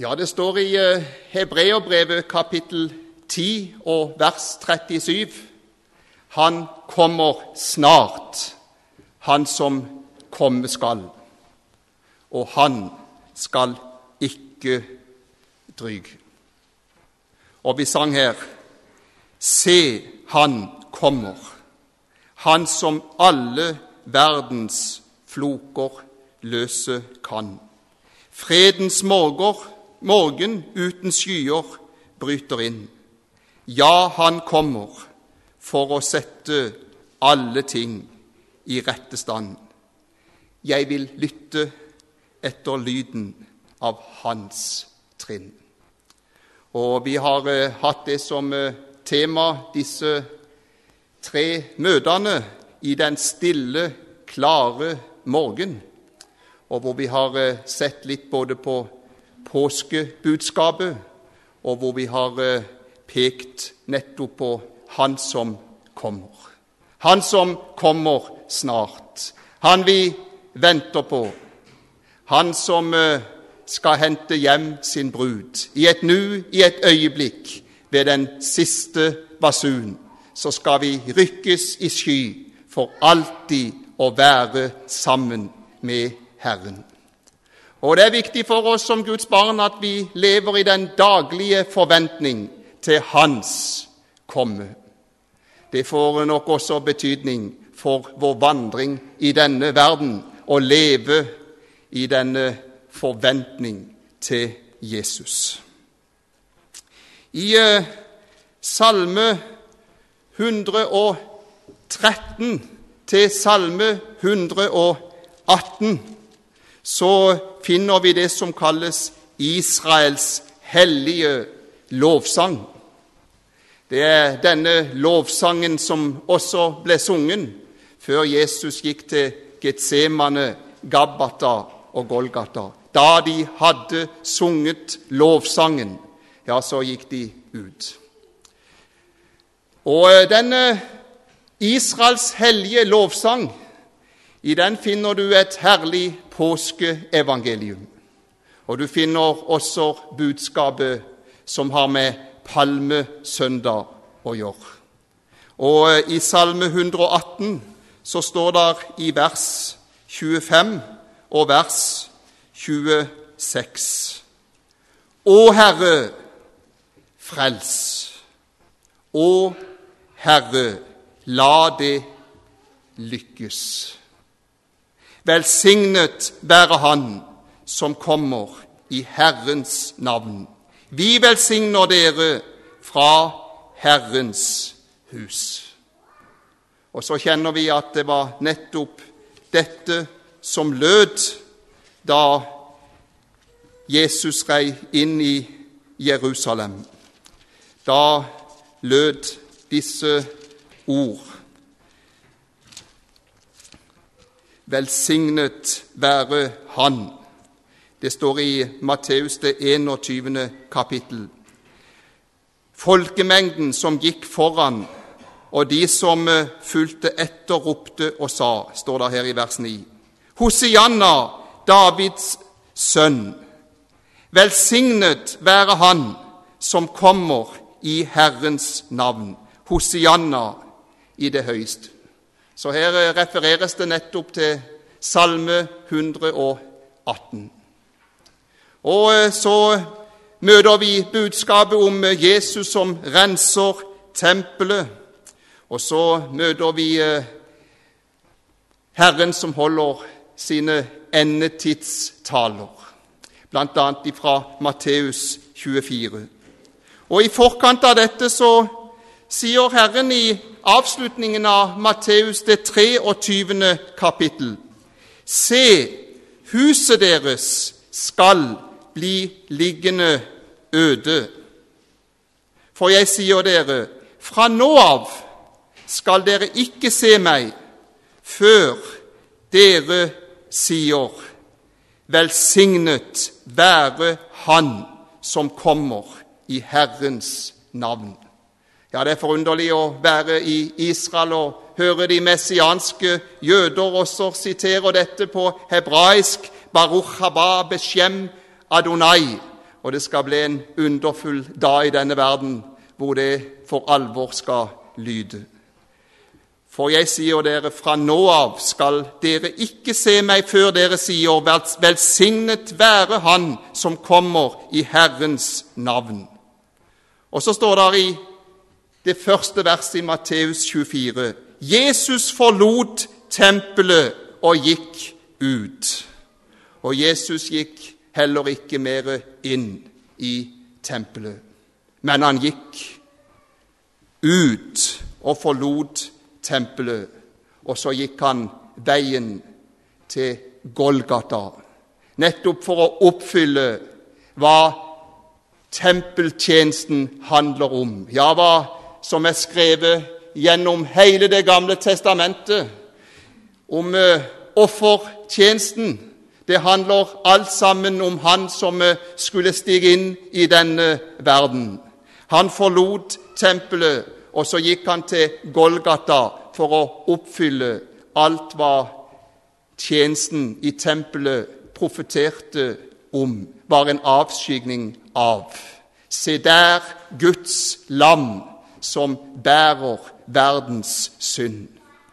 Ja, det står i Hebreerbrevet kapittel 10 og vers 37. Han kommer snart, han som komme skal, og han skal ikke dryge. Og vi sang her, se, han kommer, han som alle verdens floker løse kan. Fredens morgen uten skyer bryter inn. Ja, han kommer for å sette alle ting i rette stand. Jeg vil lytte etter lyden av hans trinn. Og vi har hatt det som tema, disse 3 møtene i den stille, klare morgen, og hvor vi har sett litt både på påskebudskapet, og hvor vi har pekt nettopp på han som kommer. Han som kommer snart. Han vi venter på. Han som skal hente hjem sin brud. I et nu, i et øyeblikk, ved den siste basun, så skal vi rykkes i sky for alltid å være sammen med Herren. Og det er viktig for oss som Guds barn at vi lever i den daglige forventning til hans komme. Det får nok også betydning for vår vandring i denne verden, å leve i denne forventning til Jesus. I salme 113 til salme 118 så finner vi det som kalles Israels hellige lovsang. Det er denne lovsangen som også ble sungen før Jesus gikk til Getsemane, Gabbata og Golgata. Da de hadde sunget lovsangen, ja, så gikk de ut. Og denne Israels hellige lovsang, i den finner du et herlig påskeevangelium. Og du finner også budskapet som har med palmesøndag å gjøre. Og i salme 118 så står det i vers 25 og vers 26. Å Herre, frels. Å Herre, la det lykkes. Velsignet være han som kommer i Herrens navn. Vi velsigner dere fra Herrens hus. Og så kjenner vi at det var nettopp dette som lød da Jesus rei inn i Jerusalem. Da lød disse ord. Velsignet være han. Det står i Matteus det 21. kapittel. Folkemengden som gikk foran, og de som fulgte etter, ropte og sa, står det her i vers 9. Hosianna, Davids sønn. Velsignet være han som kommer i Herrens navn. Hosianna i det høyeste. Så her refereres det nettopp til salme 118. Og så møter vi budskapet om Jesus som renser tempelet, og så møter vi Herren som holder sine endetidstaler, blant annet fra Matteus 24. Og i forkant av dette så sier Herren i avslutningen av Matteus det 23. kapittel, se, huset deres skal bli liggende øde. For jeg sier dere, fra nå av skal dere ikke se meg, før dere sier, velsignet være han som kommer i Herrens navn. Ja, det er forunderlig å være i Israel og høre de messianske jøder også sitere dette på hebraisk, Baruch haba beshem Adonai, og det skal bli en underfull dag i denne verden, hvor det for alvor skal lyde. For jeg sier dere, fra nå av skal dere ikke se meg før dere sier, velsignet være han som kommer i Herrens navn. Og så står det i det første verset i Matteus 24, Jesus forlot tempelet og gikk ut. Og Jesus gikk heller ikke mer inn i tempelet, men han gikk ut og forlot tempelet, og så gikk han veien til Golgata, nettopp for å oppfylle hva tempeltjenesten handler om. Ja, hva som er skrevet gjennom hele det gamle testamentet om offertjenesten. Det handler alt sammen om han som skulle stige inn i denne verden. Han forlot tempelet, og så gikk han til Golgata for å oppfylle alt hva tjenesten i tempelet profeterte om, var en avskygning av. Se der Guds lam som bærer verdens synd.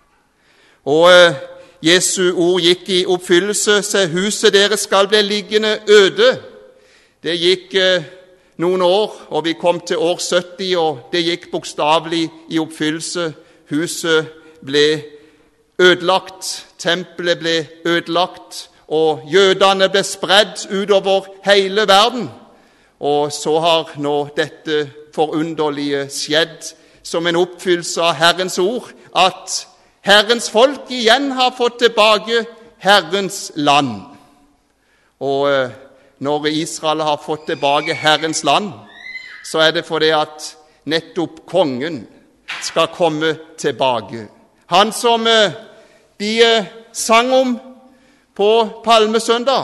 Og Jesu ord gikk i oppfyllelse. Se, huset deres skal bli liggende øde. Det gikk noen år, og vi kom til år 70, og det gikk bokstavelig i oppfyllelse. Huset ble ødelagt, tempelet ble ødelagt, og jødene ble spredd utover hele verden. Og så har nå dette forunderlige skjedd som en oppfyllelse av Herrens ord, at Herrens folk igjen har fått tilbake Herrens land. Og når Israel har fått tilbake Herrens land, så er det fordi at nettopp kongen skal komme tilbake. Han som de sang om på Palmesøndag,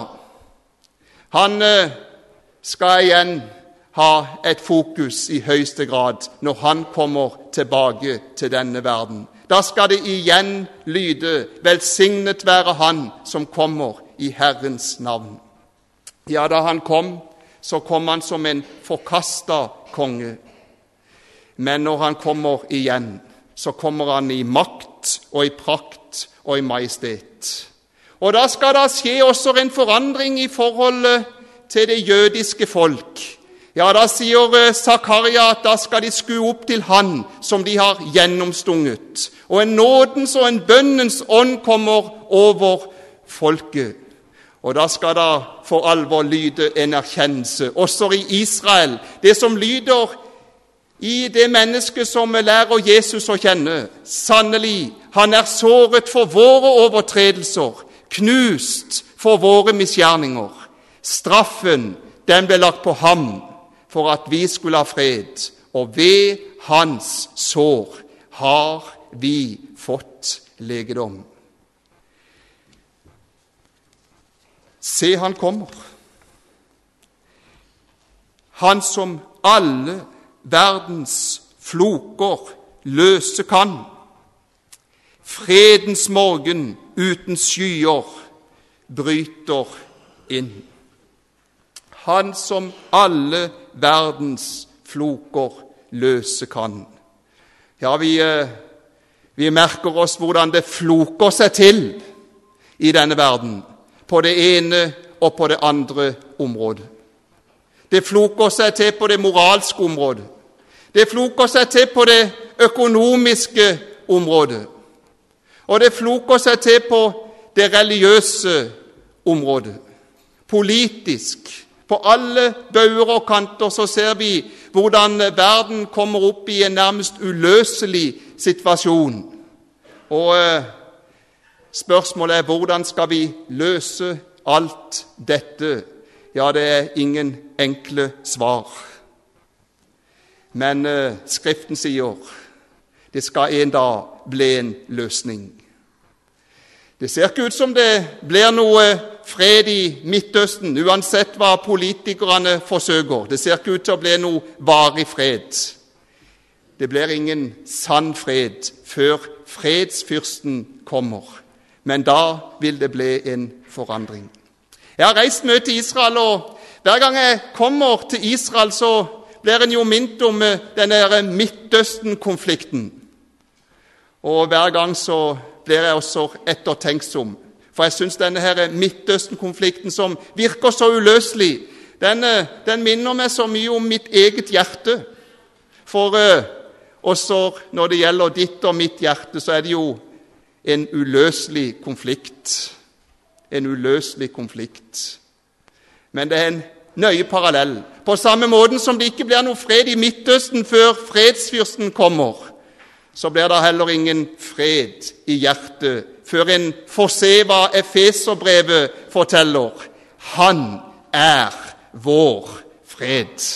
han skal igjen ha et fokus i høyeste grad når han kommer tilbake til denne verden. Da skal det igjen lyde, velsignet være han som kommer i Herrens navn. Ja, da han kom, så kom han som en forkastet konge. Men når han kommer igjen, så kommer han i makt og i prakt og i majestet. Og da skal det skje også en forandring i forholdet til det jødiske folk. Ja, da sier Zakaria at da skal de skue opp til han som de har gjennomstunget. Og en nådens og en bønnens ånd kommer over folket. Og da skal det for alvor lyde en erkjennelse, også i Israel. Det som lyder i det mennesket som lærer Jesus å kjenne. Sannelig, han er såret for våre overtredelser, knust for våre misgjerninger. Straffen, den ble lagt på ham, for at vi skulle ha fred, og ved hans sår har vi fått legedom. Se, han kommer. Han som alle verdens floker løse kan. Fredens morgen uten skyer bryter inn. Han som alle verdens floker løse kan. Ja, vi merker oss hvordan det floker seg til i denne verden, på det ene og på det andre området. Det floker seg til på det moralske området. Det floker seg til på det økonomiske området. Og det floker seg til på det religiøse området. Politisk. På alle bauger og kanter så ser vi hvordan verden kommer opp i en nærmest uløselig situasjon. Og spørsmålet er, hvordan skal vi løse alt dette? Ja, det er ingen enkle svar. Men Skriften sier, det skal en dag bli en løsning. Det ser ikke ut som det blir noe fred i Midtøsten, uansett hva politikerne forsøker. Det ser ikke ut til å bli noe varig fred. Det blir ingen sann fred før fredsfyrsten kommer. Men da vil det bli en forandring. Jeg har reist mye til Israel, og Hver gang jeg kommer til Israel, så blir en jo minnet om denne Midtøsten-konflikten. Og hver gang så blir jeg også ettertenksom. For jeg synes denne her Midtøsten-konflikten som virker så uløselig, den minner meg så mye om mitt eget hjerte. For også når det gjelder ditt og mitt hjerte, så er det jo en uløselig konflikt. En uløselig konflikt. Men det er en nøye parallell. På samme måten som det ikke blir noe fred i Midtøsten før fredsfyrsten kommer, så blir det heller ingen fred i hjertet før en får se hva Efeserbrevet forteller. Han er vår fred.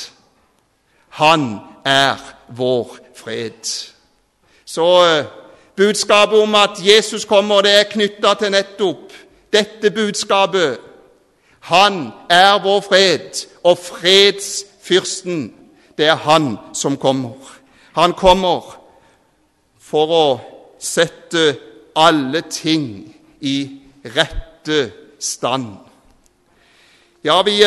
Han er vår fred. Så budskapet om at Jesus kommer, det er knyttet til nettopp dette budskapet. Han er vår fred, og fredsfyrsten, det er han som kommer. Han kommer for å sette alle ting i rette stand. Ja, vi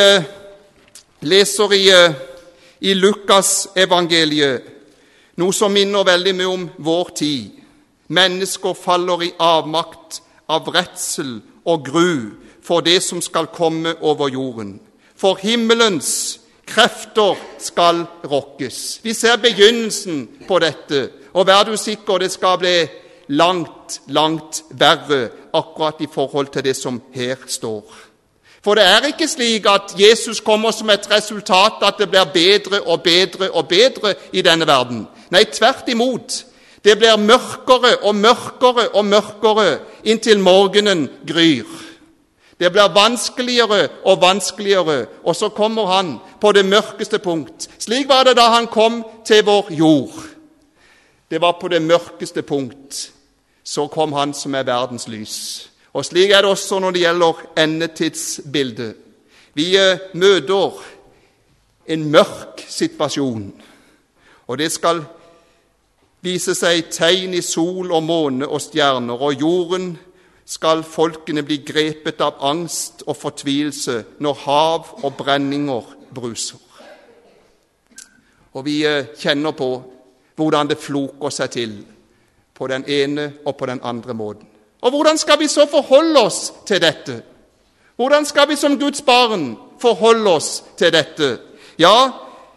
leser i Lukas evangeliet noe som minner veldig mye om vår tid. Mennesker faller i avmakt av redsel og gru for det som skal komme over jorden. For himmelens krefter skal rokkes. Vi ser begynnelsen på dette, og vær du sikker, det skal bli langt, langt verre akkurat i forhold til det som her står. For det er ikke slik at Jesus kommer som et resultat at det blir bedre og bedre og bedre i denne verden. Nei, tvert imot. Det blir mørkere og mørkere og mørkere inntil morgenen gryr. Det blir vanskeligere og vanskeligere, og så kommer han på det mørkeste punkt. Slik var det da han kom til vår jord. Det var på det mørkeste punkt. Så kom han som er verdens lys. Og slik er det også når det gjelder endetidsbildet. Vi møter en mørk situasjon, og det skal vise seg tegn i sol og måne og stjerner, og jorden skal folkene bli grepet av angst og fortvilelse når hav og brenninger bruser. Og vi kjenner på hvordan det floker seg til på den ene og på den andre måten. Og hvordan skal vi så forholde oss til dette? Hvordan skal vi som Guds barn forholde oss til dette? Ja,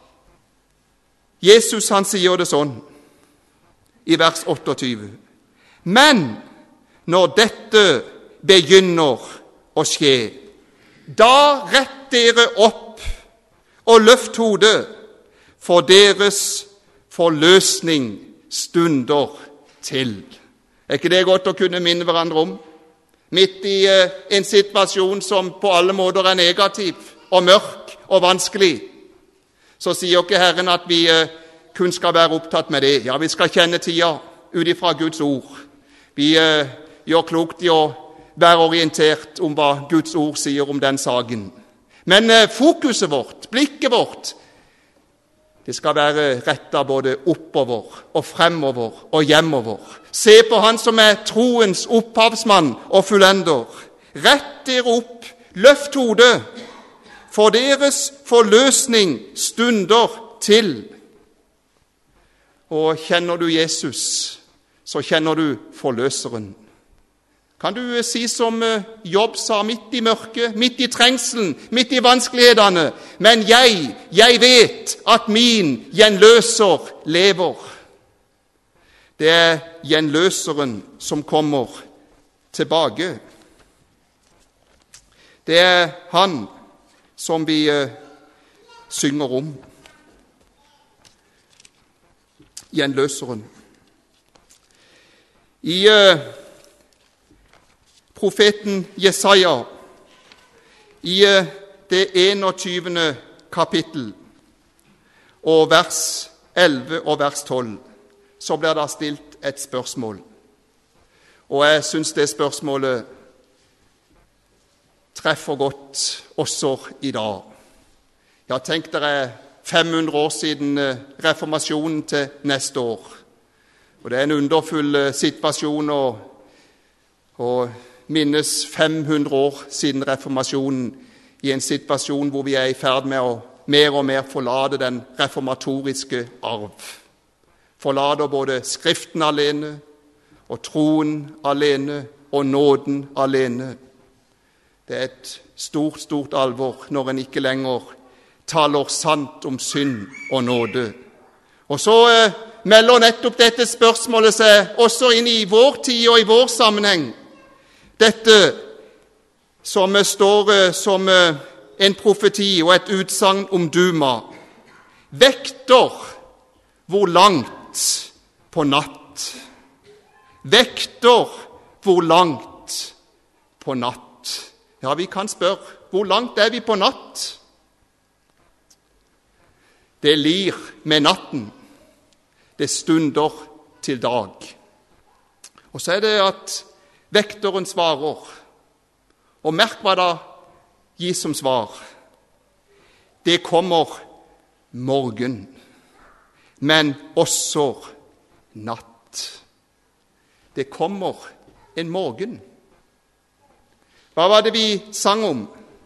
Jesus han sier det sånn i vers 28. Men når dette begynner å skje, da rett dere opp og løft hodet, for deres forløsning stunder til. Er ikke det godt å kunne minne hverandre om? Midt i en situasjon som på alle måter er negativ og mørk og vanskelig, så sier ikke Herren at vi kun skal være opptatt med det. Ja, vi skal kjenne tida ut ifra Guds ord. Vi gjør klokt i å være orientert om hva Guds ord sier om den saken. Men fokuset vårt, blikket vårt, det skal være rettet både oppover og fremover og hjemover. Se på han som er troens opphavsmann og fullender. Rett dere opp, løft hodet, for deres forløsning stunder til. Og kjenner du Jesus, så kjenner du forløseren. Kan du si som Jobb sa, midt i mørket, midt i trengselen, midt i vanskelighetene, men jeg vet at min gjenløser lever. Det er gjenløseren som kommer tilbake. Det er han som vi synger om. Gjenløseren. I profeten Jesaja, i det 21. kapittel, og vers 11 og vers 12, så blir det stilt et spørsmål. Og jeg synes det spørsmålet treffer godt også i dag. Ja, tenk dere 500 år siden reformasjonen til neste år. Og det er en underfull situasjon å minnes 500 år siden reformasjonen i en situasjon hvor vi er i ferd med å mer og mer forlate den reformatoriske arv. Forlater både Skriften alene, og troen alene, og nåden alene. Det er et stort, stort alvor når en ikke lenger taler sant om synd og nåde. Og så melder nettopp dette spørsmålet seg også inn i vår tid og i vår sammenheng. Dette som står som en profeti og et utsagn om Duma, vekter hvor langt på natt. Vekter hvor langt på natt. Ja, vi kan spørre, hvor langt er vi på natt? Det lir med natten. Det stunder til dag. Og så er det at vekteren svarer. Og merk hva da gis som svar. Det kommer morgen, men også natt. Det kommer en morgen. Hva var det vi sang om?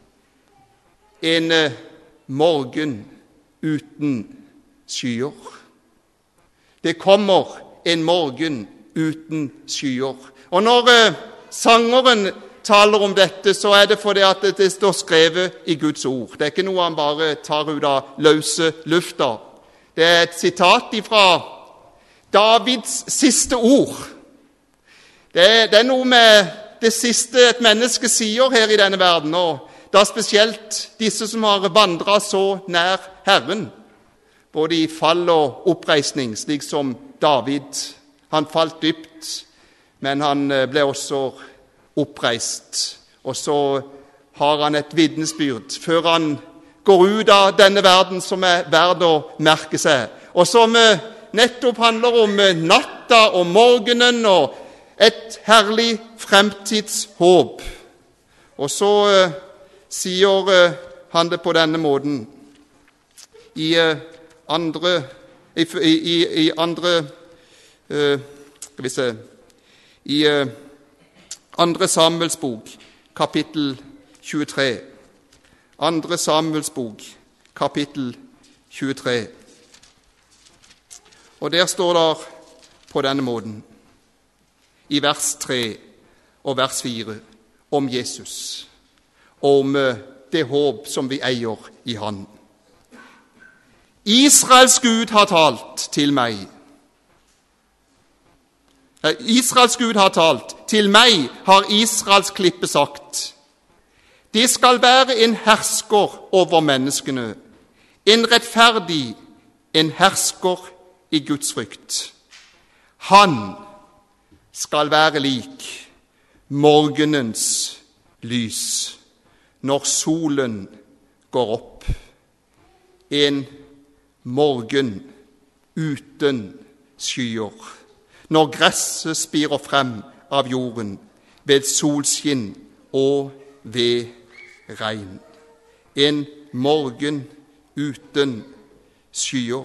En morgen uten skyer. Det kommer en morgen uten skyer. Og når sangeren taler om dette, så er det fordi at det står skrevet i Guds ord. Det er ikke noe han bare tar ut av løse lufta. Det er et sitat fra Davids siste ord. Det er noe med det siste et menneske sier her i denne verden, og da spesielt disse som har vandret så nær Herren, både i fall og oppreisning, slik som David. Han falt dypt, men han ble også oppreist. Og så har han et vitnesbyrd før han går ut av denne verden som er verd å merke seg, og som nettopp handler om natta og morgenen og et herlig fremtidshåp. Og så sier han det på denne måten i andre Samuels bok, kapittel 23. Andre Samuels bok, kapittel 23. Og der står det på denne måten, i vers 3 og vers 4, om Jesus, og om det håp som vi eier i Han. Israels Gud har talt til meg. Israels Gud har talt. Til meg har Israels klippe sagt. Det skal være en hersker over menneskene, en rettferdig, en hersker i Guds frykt. Han skal være lik morgenens lys når solen går opp. En morgen uten skyer, når gresset spirer frem av jorden ved solskinn og ved regn. En morgen uten skyer.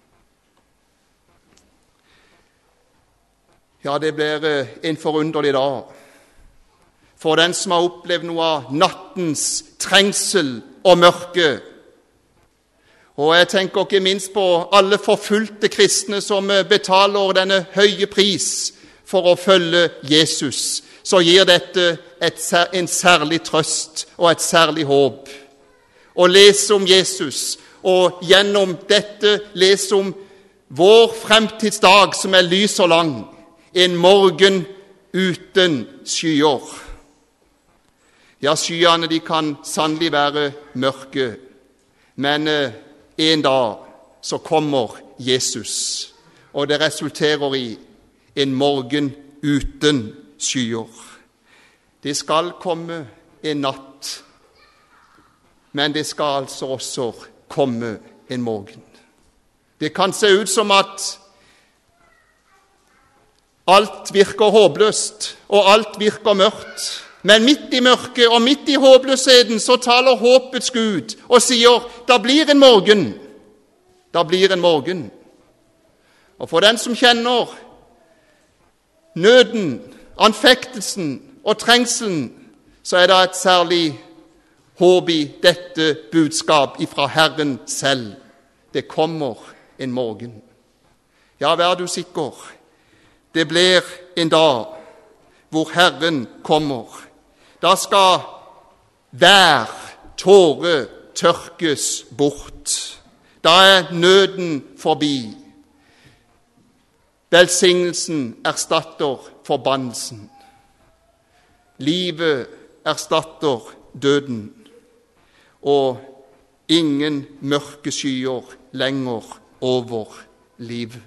Ja, det blir en forunderlig dag for den som har opplevd noe av nattens trengsel og mørke. Og jeg tenker ikke minst på alle forfulgte kristne som betaler denne høye pris for å følge Jesus. Så gir dette en særlig trøst og et særlig håp. Å lese om Jesus, og gjennom dette lese om vår fremtidsdag som er lys og lang. En morgen uten skyer. Ja, skyene de kan sannelig være mørke, men en dag så kommer Jesus, og det resulterer i en morgen uten skyer. Det skal komme en natt, men det skal altså også komme en morgen. Det kan se ut som at alt virker håpløst, og alt virker mørkt. Men midt i mørket og midt i håpløsheten så taler håpets Gud og sier, det blir en morgen. Det blir en morgen. Og for den som kjenner nøden, anfektelsen og trengselen, så er det et særlig håp i dette budskap ifra Herren selv. Det kommer en morgen. Ja, vær du sikker. Det blir en dag hvor Herren kommer. Da skal hver tåre tørkes bort. Da er nøden forbi. Velsignelsen erstatter forbannelsen. Livet erstatter døden. Og ingen mørke skyer lenger over livet.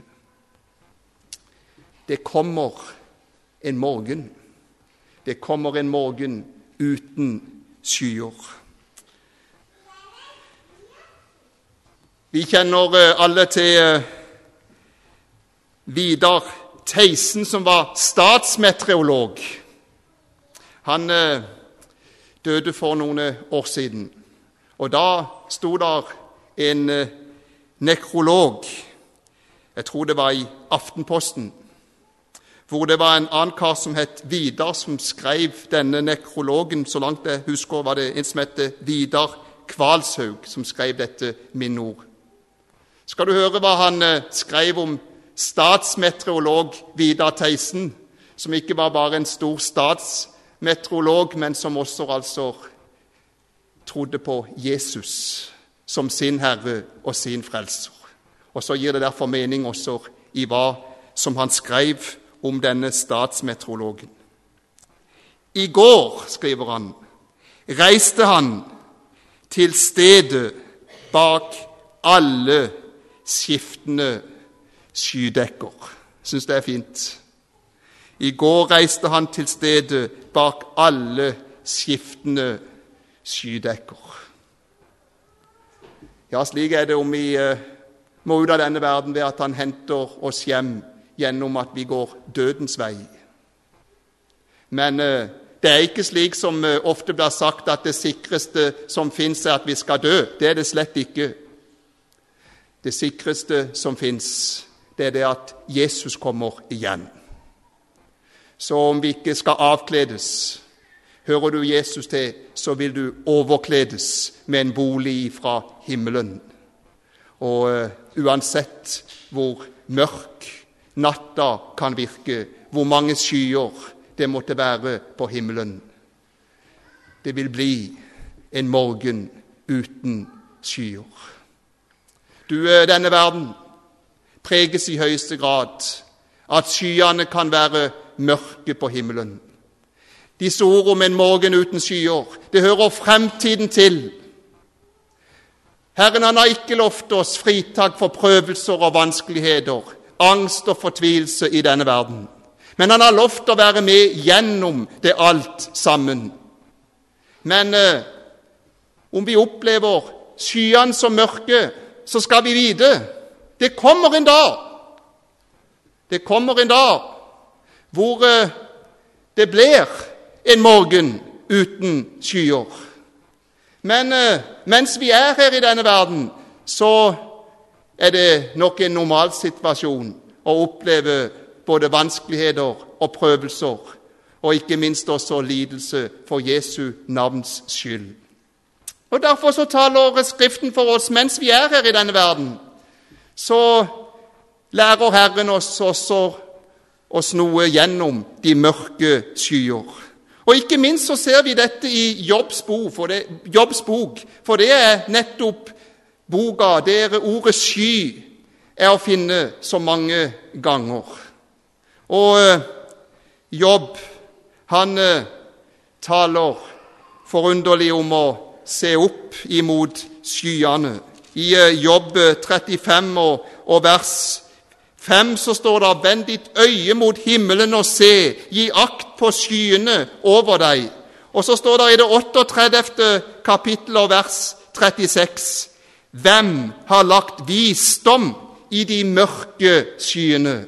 Det kommer en morgen. Det kommer en morgen uten skyer. Vi kjenner alle til Vidar Theisen, som var statsmeteorolog. Han døde for noen år siden, og da sto der en nekrolog, jeg tror det var i Aftenposten, hvor det var en annen kar som het Vidar, som skrev denne nekrologen. Så langt jeg husker var det en som het Vidar Kvalshaug, som skrev dette minneord. Skal du høre hva han skrev om statsmeteorolog Vidar Theisen, som ikke var bare en stor statsmeteorolog, men som også altså trodde på Jesus som sin Herre og sin frelser. Og så gir det derfor mening også i hva som han skrev om denne statsmeteorologen. I går, skriver han, reiste han til stedet bak alle skiftende skydekker. Synes det er fint. I går reiste han til stedet bak alle skiftende skydekker. Ja, slik er det om vi må ut av denne verden ved at han henter oss hjem gjennom at vi går dødens vei. Men det er ikke slik som ofte blir sagt, at det sikreste som finnes er at vi skal dø. Det er det slett ikke. Det sikreste som finnes, det er det at Jesus kommer igjen. Så om vi ikke skal avkledes, hører du Jesus til, så vil du overkledes med en bolig fra himmelen. Og uansett hvor mørk natta kan virke, hvor mange skyer det måtte være på himmelen, det vil bli en morgen uten skyer. Denne verden preges i høyeste grad at skyene kan være mørke på himmelen. Disse ord om en morgen uten skyer, det hører fremtiden til. Herren, han har ikke lovt oss fritak for prøvelser og vanskeligheter, angst og fortvilelse i denne verden. Men han har lovt å være med gjennom det alt sammen. Men om vi opplever skyene som mørke, så skal vi vite, det kommer en dag. Det kommer en dag hvor det blir en morgen uten skyer. Men mens vi er her i denne verden, så er det nok en normal situasjon å oppleve både vanskeligheter og prøvelser, og ikke minst også lidelse for Jesu navns skyld. Og derfor så taler Skriften for oss, mens vi er her i denne verden, så lærer Herren oss også oss noe gjennom de mørke skyer. Og ikke minst så ser vi dette i Jobbs bok, for det er nettopp boka der ordet sky er å finne så mange ganger. Og Jobb, han taler forunderlig om å se opp imot skyene. I Jobb 35 og vers 5 så står det: «Vend ditt øye mot himmelen og se, gi akt på skyene over deg.» Og så står det i det 38. kapittel og vers 36: «Hvem har lagt visdom i de mørke skyene?»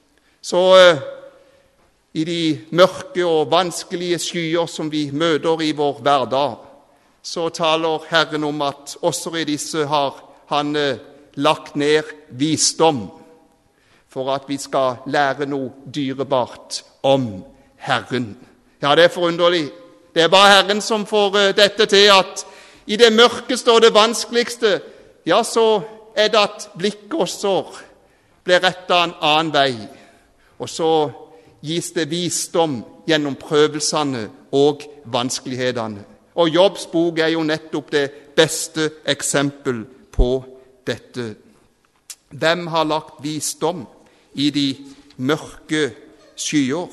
Så i de mørke og vanskelige skyer som vi møter i vår hverdag, så taler Herren om at også i disse har han lagt ned visdom, for at vi skal lære noe dyrebart om Herren. Ja, det er forunderlig. Det er bare Herren som får dette til, at i det mørkeste og det vanskeligste, ja, så er det at blikket også blir rettet en annen vei. Og så gis det visdom gjennom prøvelsene og vanskelighetene. Og Jobbs bok er jo nettopp det beste eksempel på dette. Hvem har lagt visdom i de mørke skyer?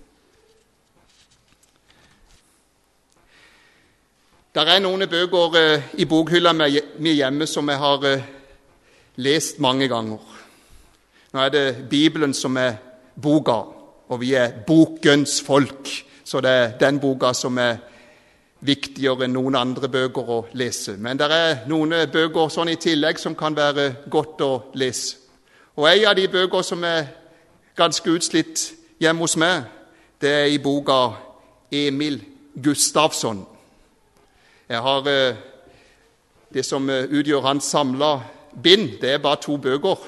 Det er noen bøker i bokhylla mi hjemme som jeg har lest mange ganger. Nå er det Bibelen som er boka, og vi er bokens folk, så det er den boka som er viktigere enn noen andre bøker å lese. Men det er noen bøker sånn i tillegg som kan være godt å lese. Og en av de bøker som er ganske utslitt hjemme hos meg, det er i boka Emil Gustafsson. Jeg har det som utgjør hans samla bind, det er bare 2 bøker.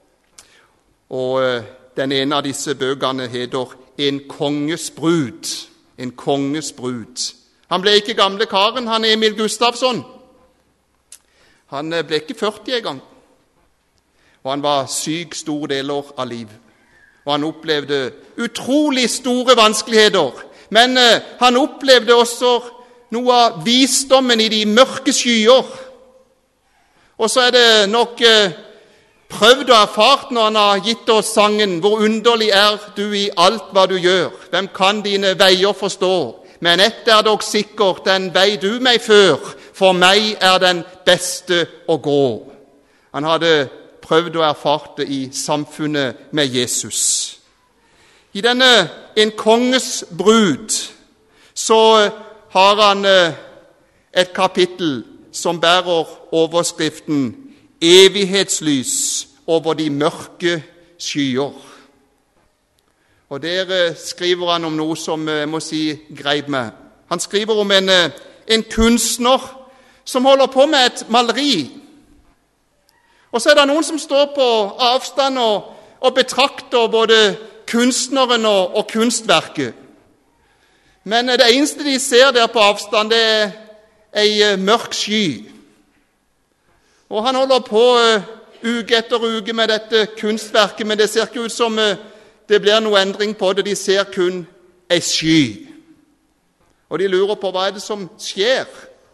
Og den ene av disse bøkene heter En konges brud. En konges brud. Han ble ikke gamle karen, han Emil Gustafsson. Han ble ikke 40 en gang. Og han var syk store deler av livet. Og han opplevde utrolig store vanskeligheter. Men han opplevde også noe av visdommen i de mørke skyer. Og så er det nok prøvd og erfart når han har gitt oss sangen «Hvor underlig er du i alt hva du gjør, hvem kan dine veier forstå? Men ett er dog sikkert, den vei du meg før, for meg er den beste å gå». Han hadde prøvd og erfart det i samfunnet med Jesus. I denne En konges brud så har han et kapittel som bærer overskriften «Evighetslys over de mørke skyer». Og der skriver han om noe som jeg må si greip meg. Han skriver om en kunstner som holder på med et maleri. Og så er det noen som står på avstand og betrakter både kunstneren og kunstverket. Men det eneste de ser der på avstand, det er en mørk sky. Og han holder på uke etter uke med dette kunstverket, men det ser ikke ut som det blir noe endring på det. De ser kun en sky. Og de lurer på hva er det som skjer.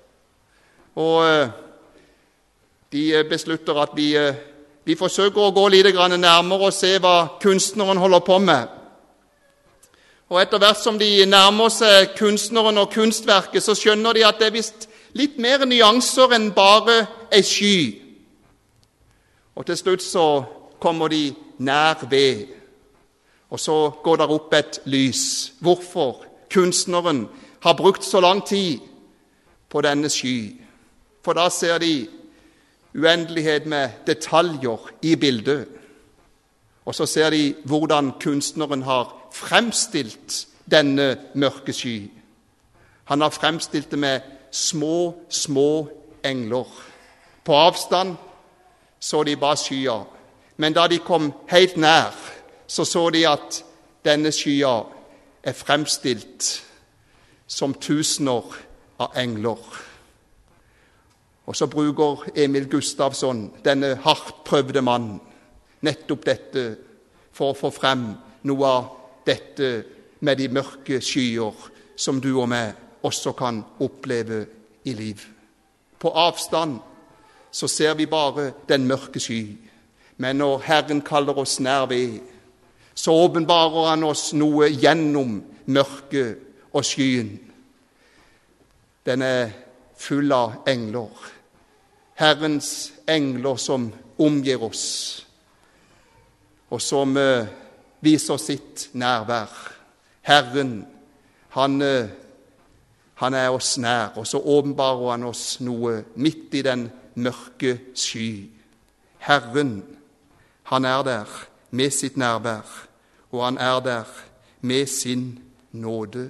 Og de beslutter at vi forsøker å gå litt nærmere og se hva kunstneren holder på med. Og etter hvert som de nærmer seg kunstneren og kunstverket, så skjønner de at det er vist litt mer nyanser enn bare en sky. Og til slutt så kommer de nær ved, og så går der opp et lys. Hvorfor kunstneren har brukt så lang tid på denne sky. For da ser de uendelighet med detaljer i bildet. Og så ser de hvordan kunstneren har fremstilt denne mørke sky. Han har fremstilt det med små engler. På avstand så de bare skya, men da de kom helt nær, så de at denne skya er fremstilt som tusener av engler. Og så bruker Emil Gustafsson, denne hardt prøvde mannen, nettopp dette for å få frem noe av dette med de mørke skyer som du og meg også kan oppleve i liv. På avstand så ser vi bare den mørke sky, men når Herren kaller oss nær ved, så åpenbarer han oss noe gjennom mørket og skyen. Den er full av engler. Herrens engler som omgir oss, og som viser sitt nærvær. Herren, han er oss nær, og så åpenbarer han oss noe midt i den mørke sky. Herren, han er der med sitt nærvær, og han er der med sin nåde.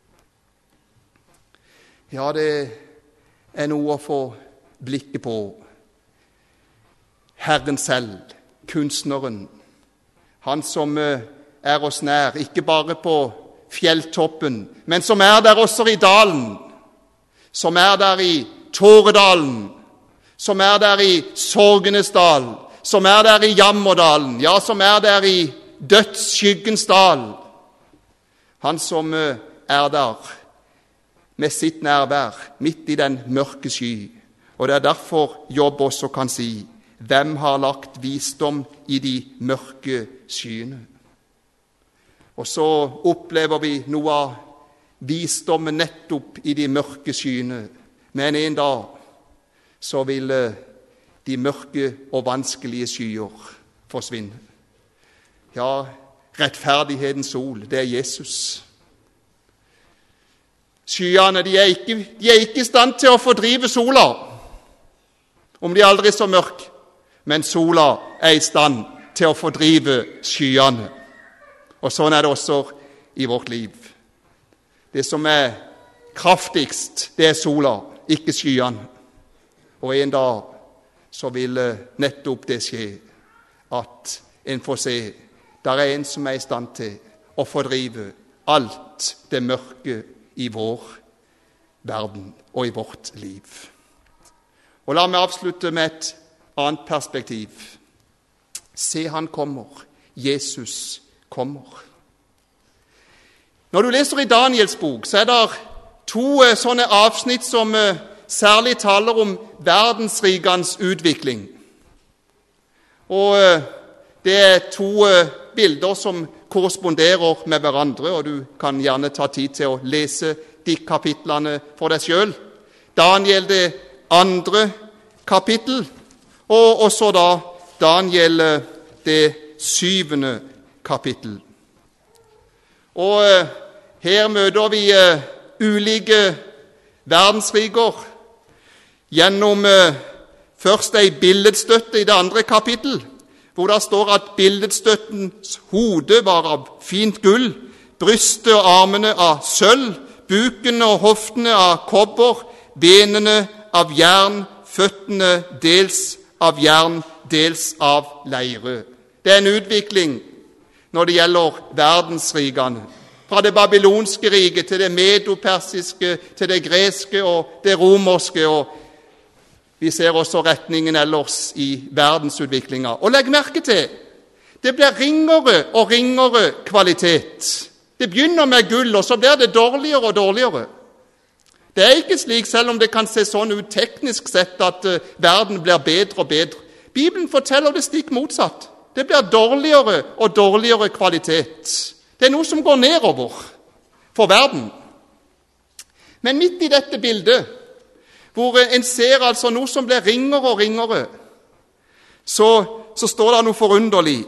Ja, det er noe å få blikket på. Herren selv, kunstneren, han som er oss nær, ikke bare på fjelltoppen, men som der også i dalen, som der i Tåredalen, som der i sorgenes dal, som der i jammerdalen, ja, som der i dødsskyggens dal. Han som der med sitt nærvær midt i den mørke sky. Og det derfor Jobb også kan si: hvem har lagt visdom i de mørke skyene? Og så opplever vi noe av visdommen nettopp i de mørke skyene. Men en dag så vil de mørke og vanskelige skyer forsvinne. Ja, rettferdighetens sol, det er Jesus. Skyene, de er ikke i stand til å fordrive sola, om de aldri er så mørk, men sola er i stand til å fordrive skyene. Og sånn er det også i vårt liv. Det som er kraftigst, det er sola, ikke skyene. Og en dag så vil nettopp det skje, at en får se, der er en som er i stand til å fordrive alt det mørke i vår verden og i vårt liv. Og la meg avslutte med et annet perspektiv. Se, han kommer. Jesus kommer. Når du leser i Daniels bok, så er det to sånne avsnitt som særlig taler om verdensrikens utvikling. Og det er to bilder som korresponderer med hverandre, og du kan gjerne ta tid til å lese de kapitlene for deg selv. Daniel det 2. kapittel, og også da Daniel det 7. kapittel. Og her møter vi ulike verdensriker gjennom først ei billedstøtte i det 2. kapittel, hvor det står at billedstøttens hode var av fint gull, brystet og armene av sølv, buken og hoftene av kobber, benene av jern, føttene dels av jern, dels av leire. Det er en utvikling når det gjelder verdensrikene. Fra det babylonske riket til det medopersiske, til det greske og det romerske, og vi ser også retningen ellers i verdensutviklinga. Og legg merke til, det blir ringere og ringere kvalitet. Det begynner med gull, og så blir det dårligere og dårligere. Det er ikke slik, selv om det kan se sånn ut teknisk sett, at verden blir bedre og bedre. Bibelen forteller det stikk motsatt. Det blir dårligere og dårligere kvalitet. Det er noe som går nedover for verden. Men midt i dette bildet, hvor en ser altså noe som blir ringere og ringere, så står det noe forunderlig.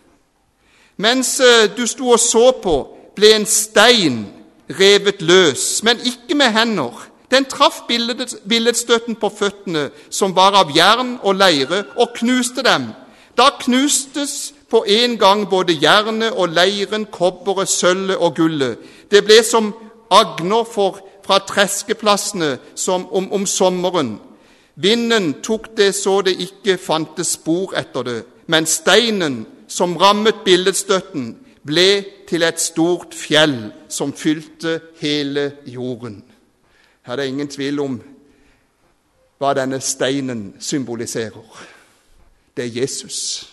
Mens du sto og så på, ble en stein revet løs, men ikke med hender. Den traff billedstøtten på føttene, som var av jern og leire, og knuste dem. Da knustes på en gang både jernet og leiren, kobberet, sølvet og gullet. Det ble som agner fra treskeplassene om sommeren. Vinden tok det så det ikke fantes spor etter det, men steinen som rammet billedstøtten, ble til et stort fjell som fylte hele jorden. Her er det ingen tvil om hva denne steinen symboliserer. Det er Jesus.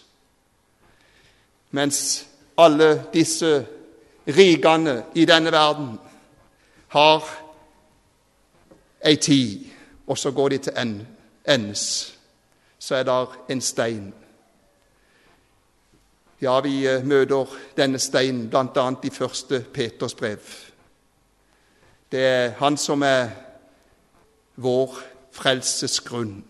Mens alle disse rikene i denne verden har ei tid, og så går de til endes, så er der en stein. Ja, vi møter denne steinen blant annet i 1. Peters brev. Det er han som er vår frelsesgrunn.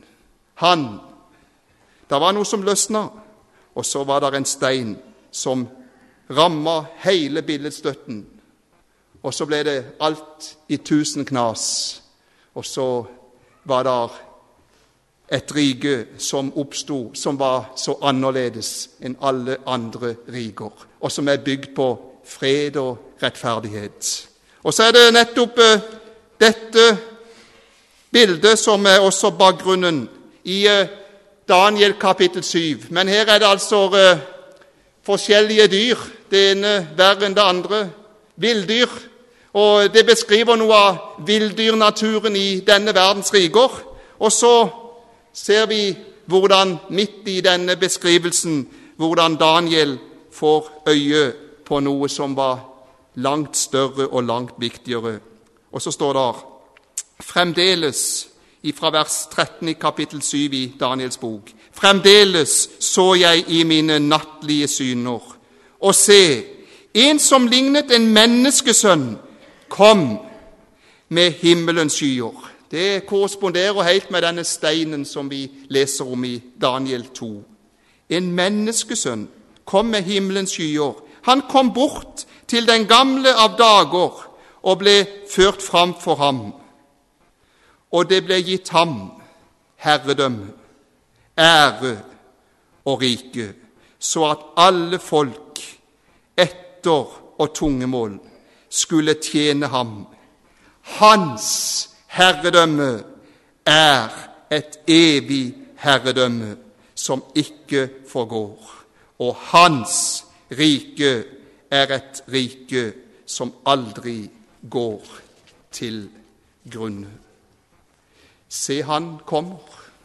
Det var noe som løsna, og så var det en stein som ramma hele billedstøtten, og så ble det alt i 1000 knas, og så var det et rike som oppstod, som var så annerledes enn alle andre riker, og som er bygd på fred og rettferdighet. Og så er det nettopp dette bildet som er også bakgrunnen i Daniel kapittel 7. Men her er det altså forskjellige dyr, det ene verre enn det andre, villdyr, og det beskriver noe av villdyrnaturen i denne verdens riker. Og så ser vi hvordan midt i denne beskrivelsen, hvordan Daniel får øye på noe som var langt større og langt viktigere. Og så står det fremdeles, fra vers 13 i kapittel 7 i Daniels bok, fremdeles så jeg i mine nattlige syner, og se, en som lignet en menneskesønn, kom med himmelens skyer. Det korresponderer helt med denne steinen som vi leser om i Daniel 2. En menneskesønn kom med himmelens skyer. Han kom bort til den gamle av dager og ble ført fram for ham. Og det ble gitt ham herredømme, ære og rike, så at alle folk, etter og tungemål, skulle tjene ham. Hans herredømme er et evig herredømme som ikke forgår, og hans rike er et rike som aldri går til grunne. Se, han kommer.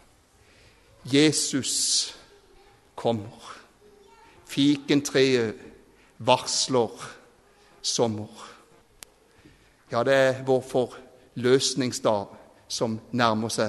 Jesus kommer. Fikentreet varsler sommer. Ja, det er vår forløsningsdag som nærmer seg.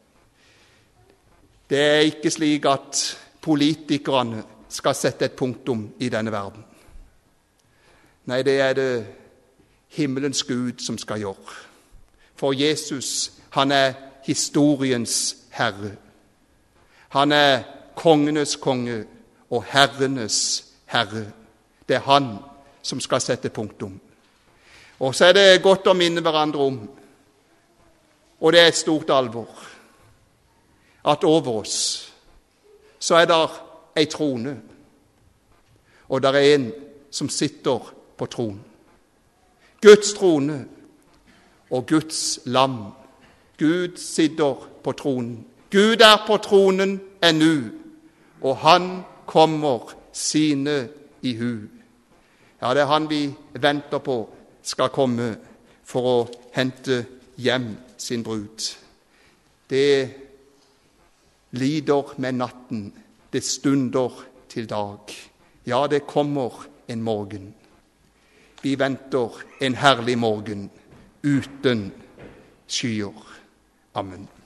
Det er ikke slik at politikerne skal sette et punktum i denne verden. Nei, det er det himmelens Gud som skal gjøre. For Jesus, han er historiens herre. Han er kongenes konge og herrenes herre. Det er han som skal sette punktum. Og så er det godt å minne hverandre om, og det er et stort alvor, at over oss så er der ei trone, og der er en som sitter på tronen. Guds trone og Guds lam. Gud sitter på tronen. Gud er på tronen ennå, og han kommer sine i hu. Ja, det er han vi venter på skal komme for å hente hjem sin brud. Det lider med natten, det stunder til dag. Ja, det kommer en morgen. Vi venter en herlig morgen uten skyer. Amen.